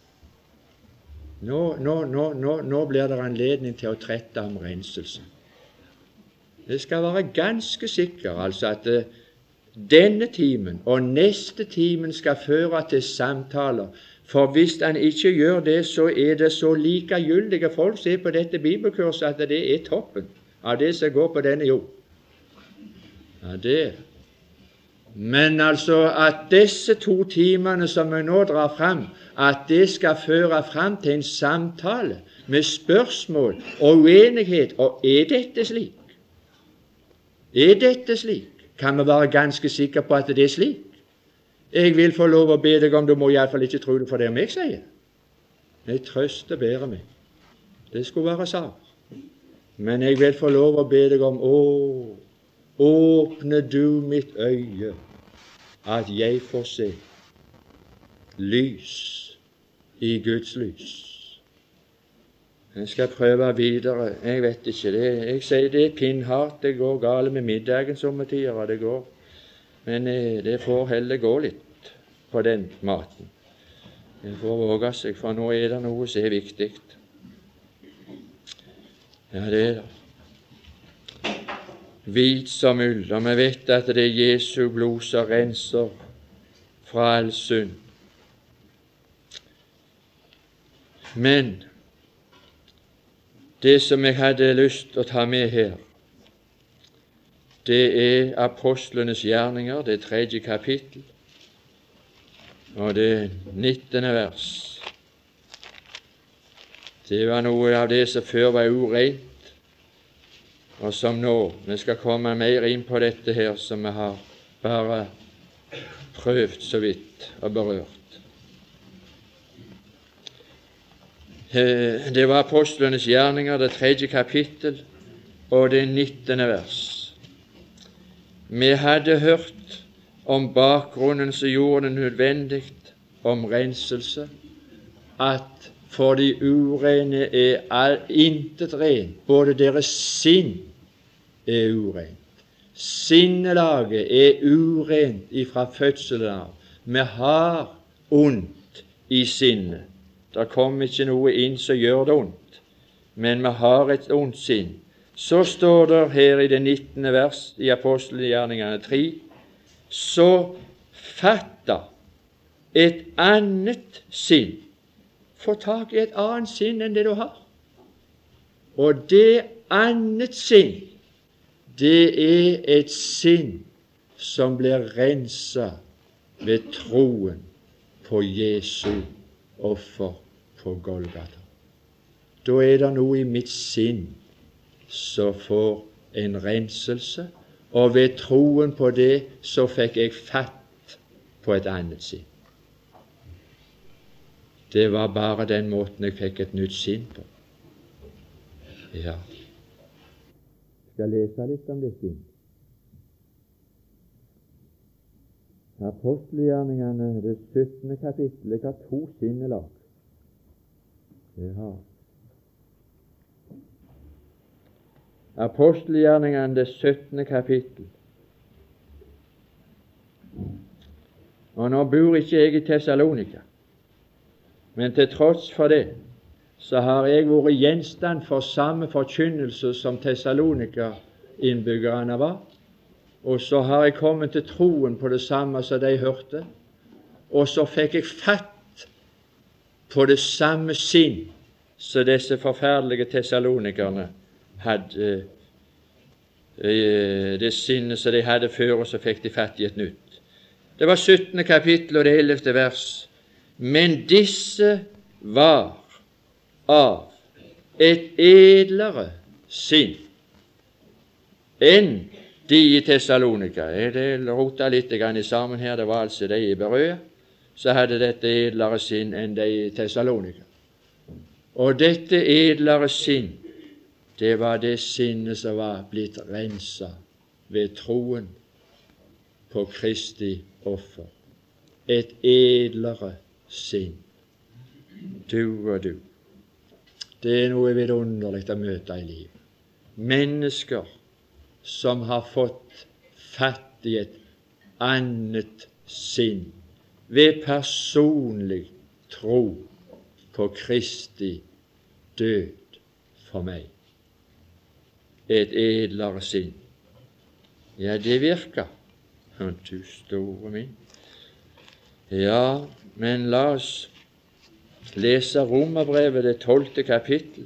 Nå blir det anledning til å trette om renselse. Det skal være ganske sikker, altså, at denne timen og neste timen skal føre til samtaler. For hvis han ikke gjør det, så er det så likegyldige folk som er på dette bibelkurset, at det er toppen av det som går på denne jord. Ja, det er. Men altså at disse 2 timene som vi nå drar fram, at det skal føre fram til en samtale med spørsmål og uenighet. Og er dette slik? Er dette slik? Kan vi være ganske sikre på at det er slik? Jeg vil få lov å be deg om, du må i alle fall ikke tro det for det om jeg sier. Jeg trøster bedre meg. Det skulle være sant. Men jeg vil få lov å be deg om, åpne du mitt øye, at jeg får se lys i Guds lys. Jeg skal prøve videre. Jeg vet ikke det. Jeg sier det er pinnhardt. Det går gale med middagen somme tider, og det går. Men det får heller gå litt på den maten. Det får våge seg, for nå er det noe som er viktig. Ja, det er det. Hvit som ull, og vi vet at det er Jesu blod som renser fra all synd. Men det som jeg hadde lyst til å ta med her, det er apostlenes gjerninger, det 3. kapittel, og det 19. vers. Det var noe av det som før var urent, og som nå, vi skal komme mer inn på dette her, som vi har bare prøvd så vidt og berørt. Det var apostlenes gjerninger, det 3. kapittel, og det 19. vers. Vi hadde hørt om bakgrunnen som gjorde det nødvendig om renselse, at for de urene er intet rent, både deres sinn er urent. Sinnelaget er urent ifra fødselen av. Vi har ondt i sinnet. Det kommer ikke noe inn som gjør det ondt, men vi har et ondt sinn. Så står det her i det 19. vers i Apostelgjerningene 3, så fatta et annet sinn. Få tak i et annet sinn enn det du har. Og det annet sinn, det er et sinn som blir renset ved troen på Jesu offer på Golgata. Da er det noe i mitt sinn som får en renselse, og ved troen på det så fikk jeg fatt på et annet sinn. Det var bare den måten jeg fikk et nytt sinn på. Ja. Jeg skal lese litt om det sinn. Apostelgjerningene, det 17. kapittel, jeg har 2 sinnelag. Det har. Apostelgjerningene, det 17. kapittel. Og nå bor ikke jeg i Tessalonika, men til tross for det, så har jeg vært gjenstand for samme forkynnelse som Tessalonika-innbyggerne var, og så har jeg kommet til troen på det samme som de hørte, og så fikk jeg fatt på det samme sinn som disse forferdelige tessalonikerne hadde, det sinnet som de hadde før, og så fikk de fatt i et nytt. Det var 17. kapittel og det 11. vers. Men disse var av et edlere sinn enn de i Tessalonika. Jeg rota litt sammen her. Det var altså de i Berøa, så hadde dette edlere sinn enn de i Tessalonika. Og dette edlere sinn, det var det sinnet som var blitt renset ved troen på Kristi offer. Et edlere sinn. Du og du. Det er noe vidunderlig å møte i livet. Mennesker som har fått fatt i et annet sinn ved personlig tro på Kristi død for meg. Et edlere sinn. Ja, det virker. Du store min. Ja, men la oss lese Romerbrevet, det 12. kapittel.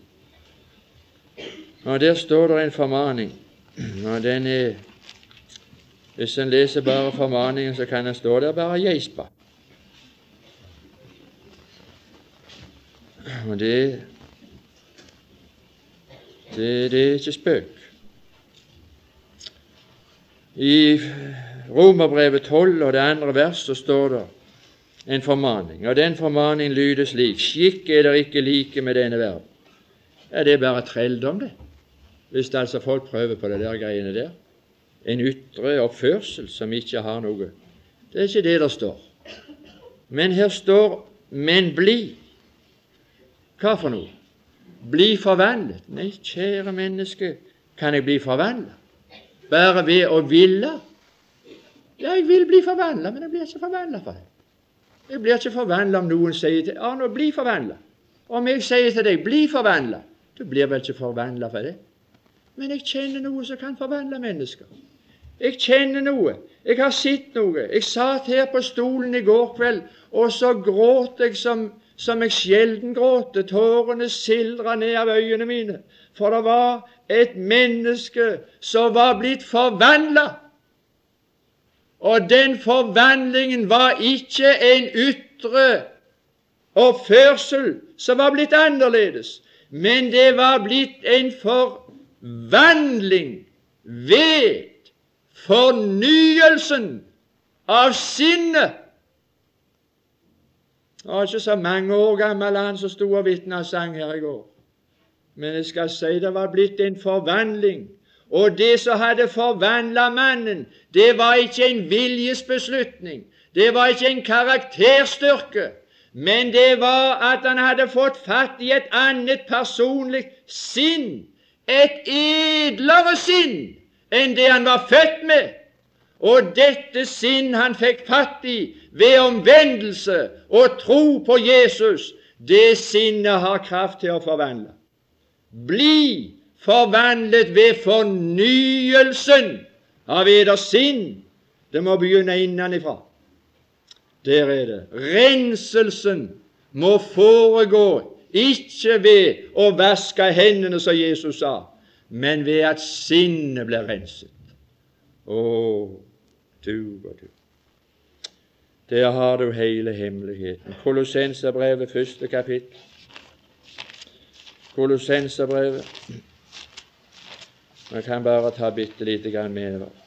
Og der står det en formaning. Og den er, hvis en leser bare formaningen, så kan den stå der bare geispa. Og det er ikke spøk. I Romerbrevet 12 og det andre vers så står det en formaning, og den formaningen lyder slik: skikk er dere ikke like med denne verden. Ja, det er bare trelldom, det. Hvis det altså folk prøver på det der greiene der. En ytre oppførsel som ikke har noe. Det er ikke det der står. Men her står: men bli. Hva for noe? Bli forvandlet. Nei, kjære menneske, kan jeg bli forvandlet? Bare ved å ville? Ja, jeg vil bli forvandlet, men jeg blir ikke forvandlet for det. Jeg blir ikke forvandlet om noen sier til Arne, bli forvandlet. Om jeg sier til deg, bli forvandlet, du blir vel ikke forvandlet for det. Men jeg kjenner noe som kan forvandle mennesker. Jeg kjenner noe. Jeg har sett noe. Jeg satt her på stolen i går kveld, og så gråt jeg som jeg sjelden gråter. Tårene sildret ned av øynene mine. For det var et menneske som var blitt forvandlet. Og den forvandlingen var ikke en ytre oppførsel som var blitt annerledes, men det var blitt en forvandling ved fornyelsen av sinnet. Det var ikke så mange år gammel han som stod og vitnet og sang her i går. Men jeg skal si det var blitt en forvandling. Og det som hadde forvandlet mannen, det var ikke en viljesbeslutning, det var ikke en karakterstyrke, men det var at han hadde fått fatt i et annet personlig sinn, et edlere sinn enn det han var født med. Og dette sinn han fikk fatt i ved omvendelse og tro på Jesus, det sinnet har kraft til å forvandle. Bli forvandlet ved fornyelsen av eders sinn. Det må begynne innenfra. Der er det. Renselsen må foregå ikke ved å vaske hendene, som Jesus sa, men ved at sinnet blir renset. Å, du og du. Der har du hele hemmeligheten. Kolossenserbrevet, 1. kapittel. Kolossenserbrevet. Man kan bare ta bitte lite grann med det.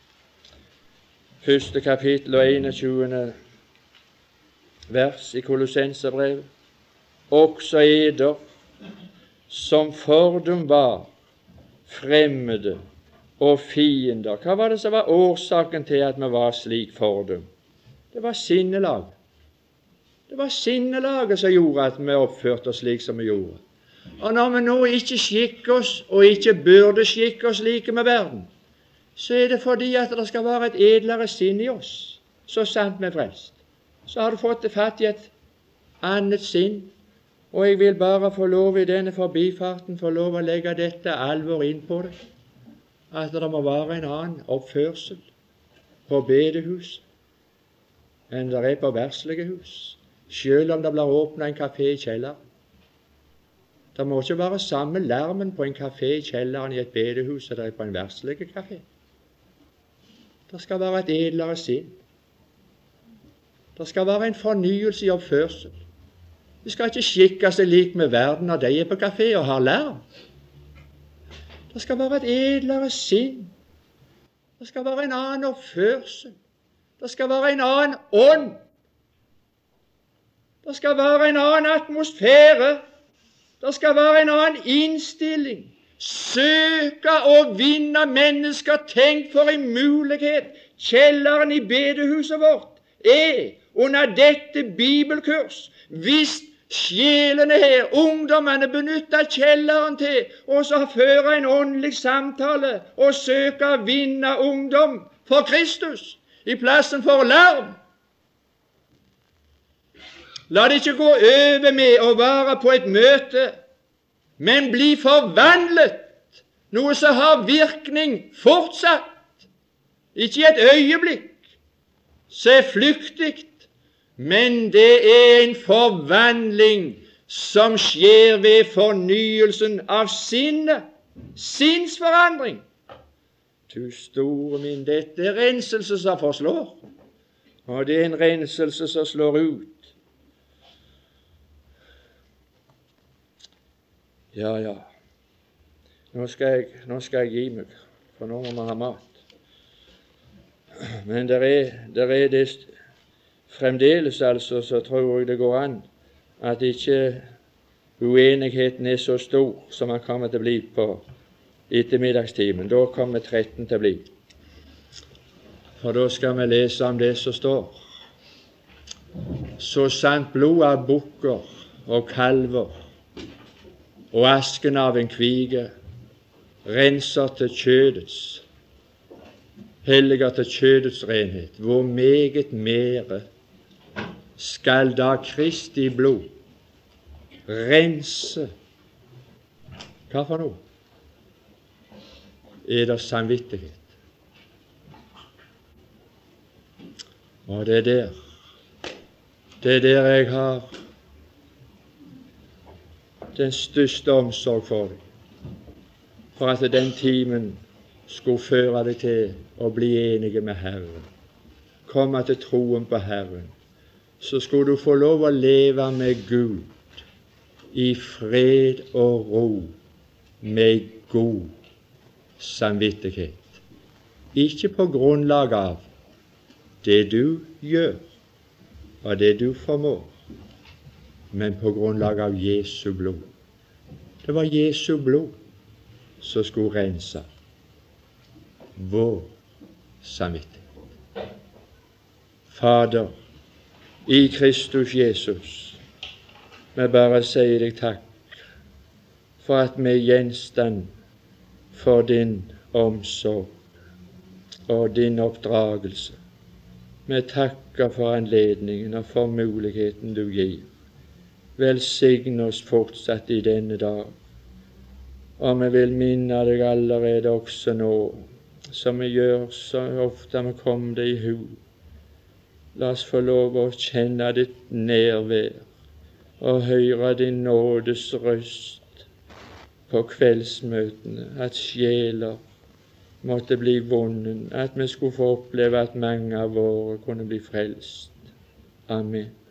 1. kapittel og 21. vers i Kolossenserbrevet. Også eder som fordum var fremmede og fiender. Hva var det som var årsaken til at vi var slik fordum? Det var sinnelag. Det var sinnelaget som gjorde at vi oppførte oss slik som vi gjorde. Og når vi nå ikke skikker oss, og ikke burde skikke oss like med verden, så er det fordi at det skal være et edlere sinn i oss, så sant vi er frelst. Så har du fått fatt i et annet sinn, og jeg vil bare få lov i denne forbifarten få lov å legge dette alvor inn på det, at det må være en annen oppførsel på bedehus enn det er på verslige hus, selv om det blir åpnet en kafé i kjelleren. Det må ikke være samme larmen på en kafé i kjelleren i et bedehus som det er på en verslig kafé. Det skal være et edlere sinn. Det skal være en fornyelse i oppførsel. De skal ikke skikke seg lik med verden når de er på kafé og har larm. Det skal være et edlere sinn Det skal være en annen oppførsel. Det skal være en annen ånd. Det skal være en annen atmosfære. Det skal være en annen innstilling. Søke å vinne mennesker. Tenk for en mulighet kjelleren i bedehuset vårt er under dette bibelkurs. Hvis sjelene her, ungdommene, benytter kjelleren til å føre en åndelig samtale og søke å vinne ungdom for Kristus i plassen for larm. La det ikke gå over med å være på et møte, men bli forvandlet, noe som har virkning fortsatt, ikke i et øyeblikk, så er flyktig, men det er en forvandling som skjer ved fornyelsen av sinnet, sinnsforandring. Du store min, dette er renselse som forslår, og det er en renselse som slår ut. Ja, nå skal jeg gi meg, for nå må man ha mat. Men der er det fremdeles, altså, så tror jeg det går an at ikke uenigheten er så stor som man kommer til å bli på ettermiddagstimen. Da kommer 13 til å bli. For da skal vi lese om det som står. Så sant blod av bukker og kalver og asken av en kvige renser til kjødets, helliger til kjødets renhet, hvor meget mere skal da Kristi blod rense. Hva for noe? Er det samvittighet? Og det er der jeg har den største omsorg for deg, for at den timen skulle føre deg til å bli enige med Herren, komme til troen på Herren, så skulle du få lov å leve med Gud i fred og ro, med god samvittighet. Ikke på grunnlag av det du gjør og det du formår, men på grunnlag av Jesu blod. Det var Jesu blod som skulle rense vår samvittighet. Fader, i Kristus Jesus, vi bare sier deg takk for at vi er gjenstand for din omsorg og din oppdragelse. Vi takker for anledningen og for muligheten du gir. Velsign oss fortsatt i denne dag, og vi vil minne deg allerede også nå, som vi gjør så ofte vi kommer det i hu. La oss få lov å kjenne ditt nærvær og høre din nådes røst på kveldsmøtene, at sjeler måtte bli vunnen, at vi skulle få oppleve at mange av våre kunne bli frelst. Amen.